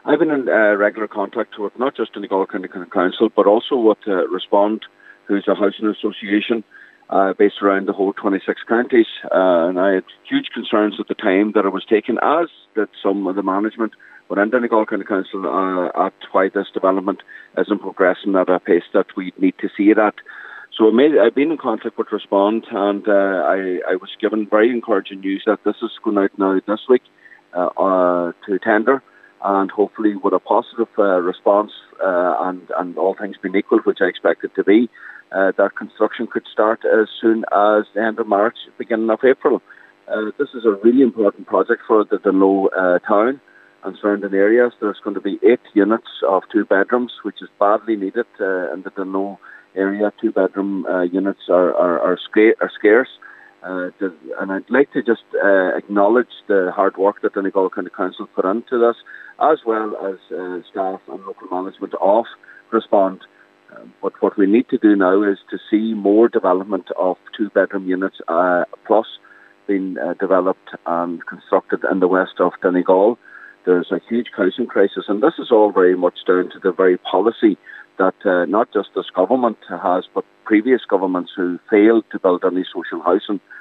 I've been in regular contact with not just Donegal County Council, but also with Respond, who's a housing association based around the whole 26 counties. And I had huge concerns at the time that it was taken, as did some of the management within Donegal County Council, at why this development isn't progressing at a pace that we need to see it at. So I've been in contact with Respond, and I was given very encouraging news that this is going out now this week to tender, and hopefully with a positive response and all things being equal, which I expect it to be, that construction could start as soon as the end of March, beginning of April. This is a really important project for the Dunloe town and surrounding areas. There's going to be 8 units of 2 bedrooms, which is badly needed in the Dunloe area. 2-bedroom units are scarce. And I'd like to just acknowledge the hard work that Donegal County Council put into this, as well as staff and local management of Respond. But what we need to do now is to see more development of 2-bedroom units plus being developed and constructed in the west of Donegal. There's a huge housing crisis, and this is all very much down to the very policy that not just this government has, but previous governments who failed to build any social housing